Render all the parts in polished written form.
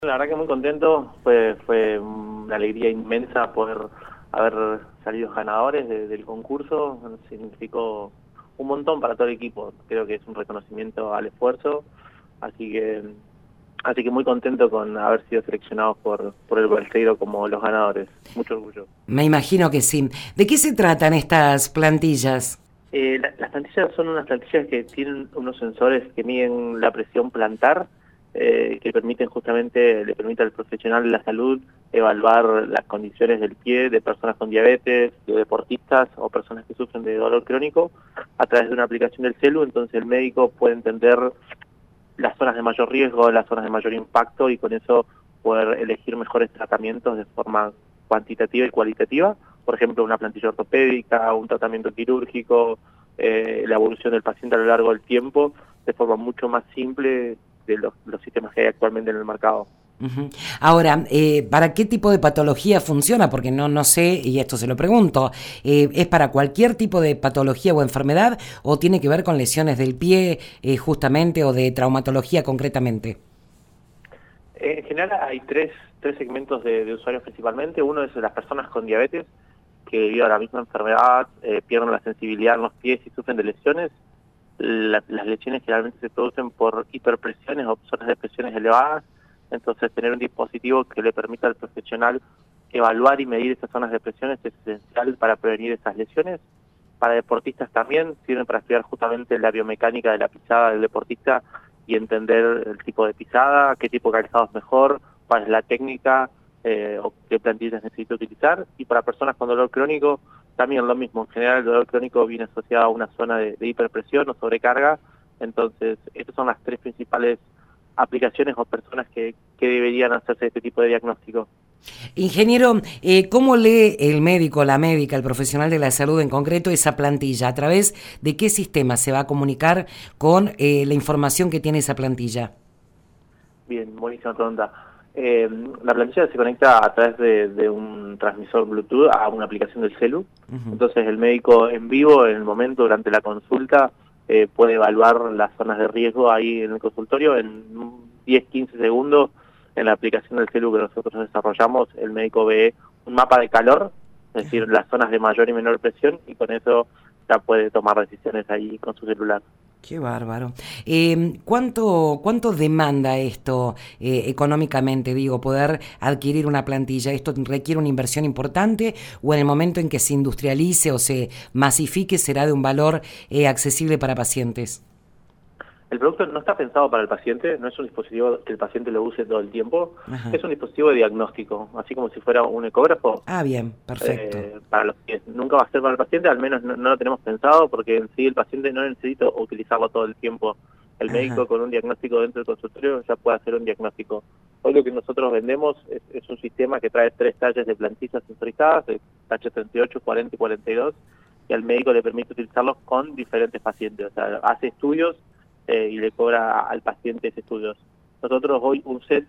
La verdad que muy contento, fue una alegría inmensa poder haber salido ganadores del concurso. Significó un montón para todo el equipo. Creo que es un reconocimiento al esfuerzo, así que muy contento con haber sido seleccionados por el Balseiro como los ganadores. Mucho orgullo. Me imagino que sí. ¿De qué se tratan estas plantillas? Las plantillas son unas plantillas que tienen unos sensores que miden la presión plantar, que permiten justamente, le permite al profesional de la salud evaluar las condiciones del pie de personas con diabetes, de deportistas o personas que sufren de dolor crónico a través de una aplicación del celu. Entonces el médico puede entender las zonas de mayor riesgo, las zonas de mayor impacto, y con eso poder elegir mejores tratamientos de forma cuantitativa y cualitativa. Por ejemplo, una plantilla ortopédica, un tratamiento quirúrgico, la evolución del paciente a lo largo del tiempo, de forma mucho más simple de los sistemas que hay actualmente en el mercado. Ujú. Ahora, ¿para qué tipo de patología funciona? Porque no sé, y esto se lo pregunto, ¿es para cualquier tipo de patología o enfermedad o tiene que ver con lesiones del pie justamente o de traumatología concretamente? En general hay tres segmentos de usuarios principalmente. Uno es las personas con diabetes, que debido a la misma enfermedad pierden la sensibilidad en los pies y sufren de lesiones. Las lesiones generalmente se producen por hiperpresiones o zonas de presiones elevadas. Entonces, tener un dispositivo que le permita al profesional evaluar y medir esas zonas de presiones es esencial para prevenir esas lesiones. Para deportistas también sirven para estudiar justamente la biomecánica de la pisada del deportista y entender el tipo de pisada, qué tipo de calzado es mejor, cuál es la técnica o qué plantillas necesita utilizar. Y para personas con dolor crónico también lo mismo. En general el dolor crónico viene asociado a una zona de hiperpresión o sobrecarga. Entonces, estas son las tres principales aplicaciones o personas que deberían hacerse este tipo de diagnóstico. Ingeniero, ¿cómo lee el médico, la médica, el profesional de la salud en concreto esa plantilla? ¿A través de qué sistema se va a comunicar con la información que tiene esa plantilla? Bien, buenísima pregunta. La plantilla se conecta a través de un transmisor Bluetooth a una aplicación del celu. Ujú. Entonces el médico en vivo, en el momento, durante la consulta, puede evaluar las zonas de riesgo ahí en el consultorio en 10-15 segundos. En la aplicación del celu que nosotros desarrollamos, el médico ve un mapa de calor, es decir, las zonas de mayor y menor presión, y con eso ya puede tomar decisiones ahí con su celular. Qué bárbaro. ¿Cuánto demanda esto económicamente, digo, poder adquirir una plantilla? ¿Esto requiere una inversión importante o en el momento en que se industrialice o se masifique será de un valor accesible para pacientes? El producto no está pensado para el paciente, no es un dispositivo que el paciente lo use todo el tiempo, Ajá. es un dispositivo de diagnóstico, así como si fuera un ecógrafo. Ah, bien, perfecto. Para los pies. Nunca va a ser para el paciente, al menos no lo tenemos pensado, porque en sí el paciente no necesita utilizarlo todo el tiempo. El médico Ajá. con un diagnóstico dentro del consultorio ya puede hacer un diagnóstico. Hoy lo que nosotros vendemos es un sistema que trae 3 tallas de plantillas sensorizadas, de talla 38, 40 y 42, y al médico le permite utilizarlos con diferentes pacientes. O sea, hace estudios y le cobra al paciente esos estudios. Nosotros hoy un set,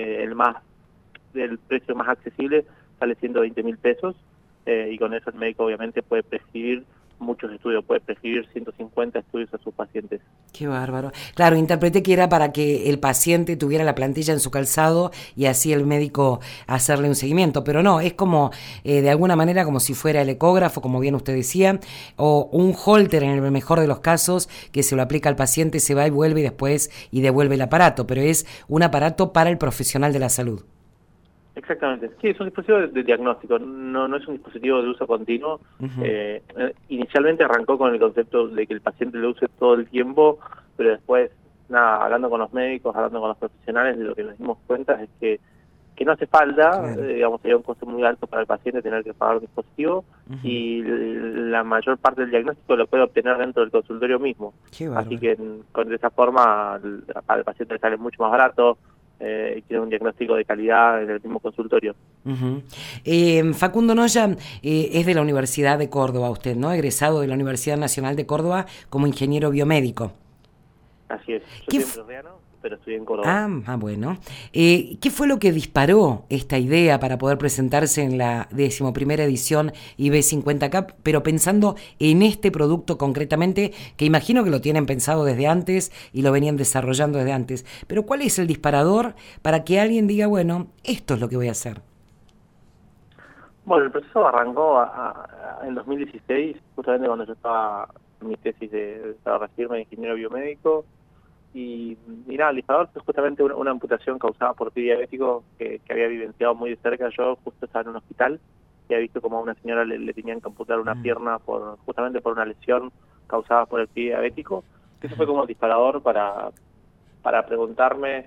del precio más accesible, sale 120.000 pesos, y con eso el médico obviamente puede prescribir muchos estudios, puede prescribir 150 estudios a sus pacientes. Qué bárbaro. Claro, interpreté que era para que el paciente tuviera la plantilla en su calzado y así el médico hacerle un seguimiento, pero no, es como de alguna manera como si fuera el ecógrafo, como bien usted decía, o un holter en el mejor de los casos que se lo aplica al paciente, se va y vuelve y después y devuelve el aparato, pero es un aparato para el profesional de la salud. Exactamente, sí, es un dispositivo de diagnóstico, no es un dispositivo de uso continuo. Ujú. Inicialmente arrancó con el concepto de que el paciente lo use todo el tiempo, pero después, nada, hablando con los médicos, hablando con los profesionales, lo que nos dimos cuenta es que no hace falta, Claro. digamos, sería un costo muy alto para el paciente tener que pagar un dispositivo, Ujú. y la mayor parte del diagnóstico lo puede obtener dentro del consultorio mismo. Qué Así bárbaro. que de esa forma para el paciente le sale mucho más barato, y tiene un diagnóstico de calidad en el mismo consultorio. Ujú. Facundo Noya es de la Universidad de Córdoba, usted, ¿no? Egresado de la Universidad Nacional de Córdoba como ingeniero biomédico. Así es, yo ¿Qué, soy f- entrerriano. pero estudié en Córdoba. Bueno. ¿Qué fue lo que disparó esta idea para poder presentarse en la 11ª edición IB50K, pero pensando en este producto concretamente, que imagino que lo tienen pensado desde antes y lo venían desarrollando desde antes? Pero ¿cuál es el disparador para que alguien diga, bueno, esto es lo que voy a hacer? Bueno, el proceso arrancó en 2016, justamente cuando yo estaba en mi tesis de recibirme de ingeniero biomédico. Y nada, el disparador es justamente una amputación causada por pie diabético que había vivenciado muy de cerca. Yo justo estaba en un hospital y había visto como a una señora le tenían que amputar una pierna justamente por una lesión causada por el pie diabético. Eso fue como el disparador para preguntarme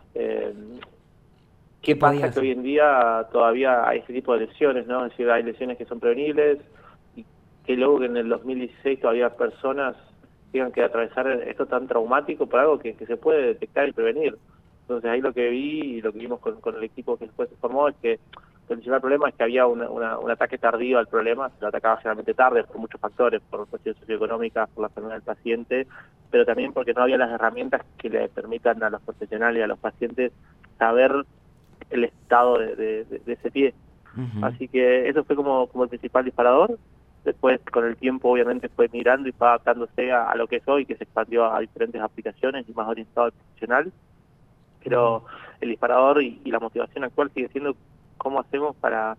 qué pasa que hoy en día todavía hay este tipo de lesiones, ¿no? Es decir, hay lesiones que son prevenibles y que luego que en el 2016 todavía personas tengan que atravesar esto tan traumático por algo que se puede detectar y prevenir. Entonces ahí lo que vi y lo que vimos con el equipo que después se formó es que el principal problema es que había un ataque tardío al problema, se lo atacaba generalmente tarde por muchos factores, por cuestiones socioeconómicas, por la enfermedad del paciente, pero también porque no había las herramientas que le permitan a los profesionales y a los pacientes saber el estado de ese pie. Así que eso fue como el principal disparador. Después, con el tiempo, obviamente, fue migrando y fue adaptándose a lo que es hoy, que se expandió a diferentes aplicaciones y más orientado al profesional. Pero el disparador y la motivación actual sigue siendo cómo hacemos para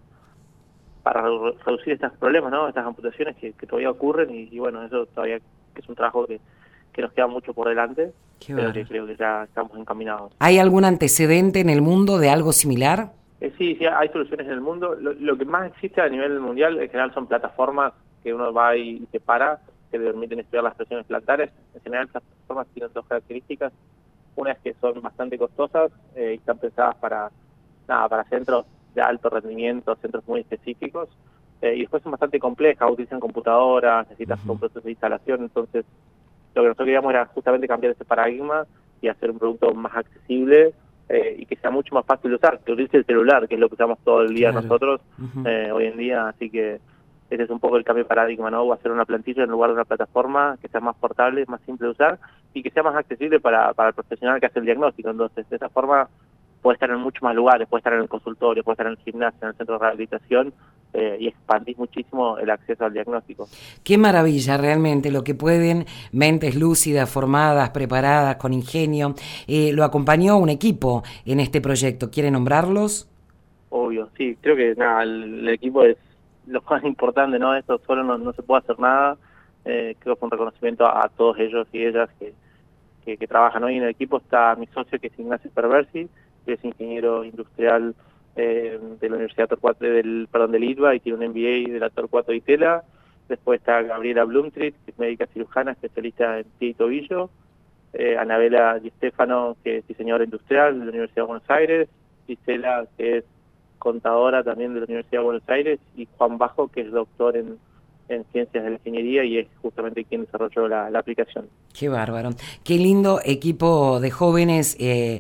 reducir estos problemas, ¿no? Estas amputaciones que todavía ocurren y bueno, eso todavía es un trabajo que nos queda mucho por delante, pero que creo que ya estamos encaminados. ¿Hay algún antecedente en el mundo de algo similar? Sí, hay soluciones en el mundo. Lo que más existe a nivel mundial en general son plataformas que uno va y se para, que le permiten estudiar las presiones plantares. En general estas plataformas tienen dos características. Una es que son bastante costosas y están pensadas para centros de alto rendimiento, centros muy específicos. Y después son bastante complejas, utilizan computadoras, necesitas un proceso de instalación. Entonces lo que nosotros queríamos era justamente cambiar ese paradigma y hacer un producto más accesible y que sea mucho más fácil de usar, que utilice el celular, que es lo que usamos todo el día nosotros hoy en día. Así que ese es un poco el cambio de paradigma, ¿no? O hacer una plantilla en lugar de una plataforma que sea más portable, más simple de usar y que sea más accesible para el profesional que hace el diagnóstico. Entonces, de esa forma puede estar en muchos más lugares, puede estar en el consultorio, puede estar en el gimnasio, en el centro de rehabilitación y expandir muchísimo el acceso al diagnóstico. Qué maravilla realmente lo que pueden mentes lúcidas, formadas, preparadas, con ingenio. Lo acompañó un equipo en este proyecto. ¿Quiere nombrarlos? Obvio, sí, creo que el equipo es lo más importante, ¿no? Esto solo no se puede hacer nada. Creo que fue un reconocimiento a todos ellos y ellas que trabajan hoy en el equipo. Está mi socio, que es Ignacio Perversi, que es ingeniero industrial de la Universidad Torcuato del ITBA y tiene un MBA de la Torcuato de Itela. Después está Gabriela Blumtritt, que es médica cirujana, especialista en pie y tobillo. Anabela Di Stefano, que es diseñadora industrial de la Universidad de Buenos Aires. Gisela, que es contadora también de la Universidad de Buenos Aires. Y Juan Bajo, que es doctor en Ciencias de la Ingeniería y es justamente quien desarrolló la aplicación. Qué bárbaro. Qué lindo equipo de jóvenes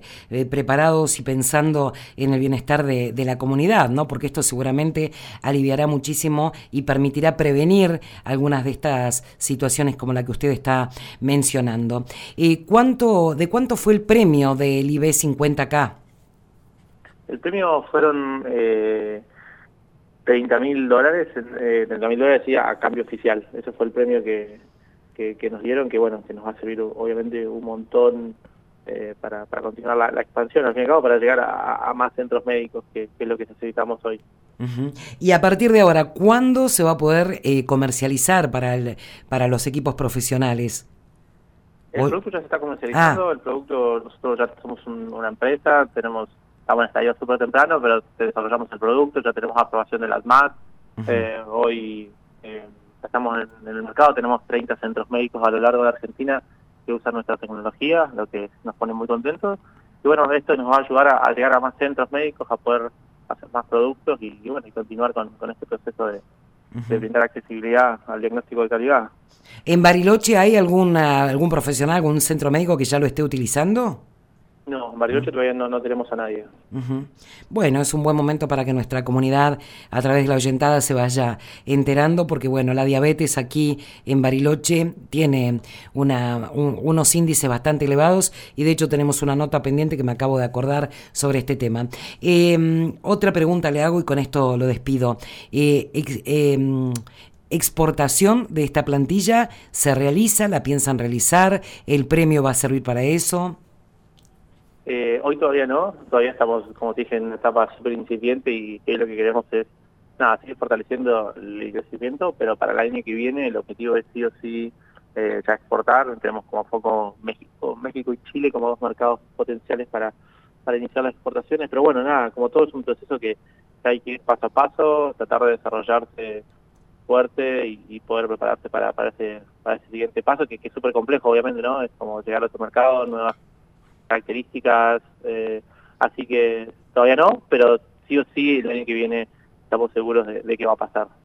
preparados y pensando en el bienestar de la comunidad, ¿no? Porque esto seguramente aliviará muchísimo y permitirá prevenir algunas de estas situaciones como la que usted está mencionando. ¿De cuánto fue el premio del IB50K? El premio fueron $30.000, $30.000 sí, a cambio oficial. Ese fue el premio que nos dieron, que bueno, que nos va a servir obviamente un montón para continuar la expansión, al fin y al cabo, para llegar a más centros médicos, que es lo que necesitamos hoy. Y a partir de ahora, ¿cuándo se va a poder comercializar para los equipos profesionales? El producto ya se está comercializando. El producto, nosotros ya somos una empresa, estamos en estadio súper temprano, pero desarrollamos el producto, ya tenemos aprobación de la ADMAT. Hoy estamos en el mercado, tenemos 30 centros médicos a lo largo de Argentina que usan nuestra tecnología, lo que nos pone muy contentos. Y bueno, esto nos va a ayudar a llegar a más centros médicos, a poder hacer más productos y continuar con este proceso de brindar accesibilidad al diagnóstico de calidad. ¿En Bariloche hay algún profesional, algún centro médico que ya lo esté utilizando? No, en Bariloche todavía no tenemos a nadie. Ujú. Bueno, es un buen momento para que nuestra comunidad a través de la oyentada se vaya enterando, porque bueno, la diabetes aquí en Bariloche tiene unos índices bastante elevados y de hecho tenemos una nota pendiente que me acabo de acordar sobre este tema. Otra pregunta le hago y con esto lo despido. ¿Exportación de esta plantilla se realiza? ¿La piensan realizar? ¿El premio va a servir para eso? Hoy todavía no, todavía estamos, como te dije, en una etapa súper incipiente y que lo que queremos es, nada, seguir fortaleciendo el crecimiento, pero para el año que viene el objetivo es sí o sí ya exportar. Tenemos como foco México y Chile como dos mercados potenciales para iniciar las exportaciones, pero bueno, nada, como todo es un proceso que hay que ir paso a paso, tratar de desarrollarse fuerte y poder prepararse para ese siguiente paso, que es súper complejo, obviamente, ¿no? Es como llegar a otro mercado, nuevas características, así que todavía no, pero sí o sí el año que viene estamos seguros de que va a pasar.